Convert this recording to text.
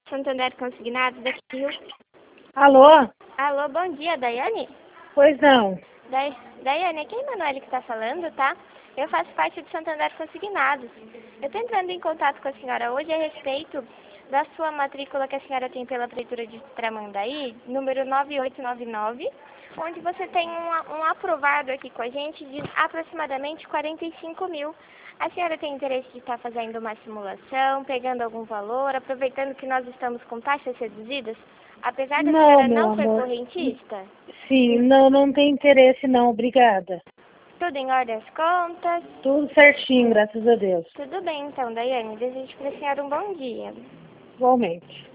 Santander Consignados daqui do Rio. Alô? Alô, bom dia, Daiane? Pois não. Daiane, aqui é a Emanuele que está falando, tá? Eu faço parte do Santander Consignados. Eu estou entrando em contato com a senhora hoje a respeito da sua matrícula que a senhora tem pela Prefeitura de Tramandaí, número 9899, onde você tem um aprovado aqui com a gente de aproximadamente 45 mil. A senhora tem interesse de estar fazendo uma simulação, pegando algum valor, aproveitando que nós estamos com taxas reduzidas? Apesar da senhora não ser correntista? Sim, não tem interesse não, obrigada. Tudo em ordem as contas? Tudo certinho, graças a Deus. Tudo bem então, Daiane. Desejo para a senhora um bom dia. Igualmente.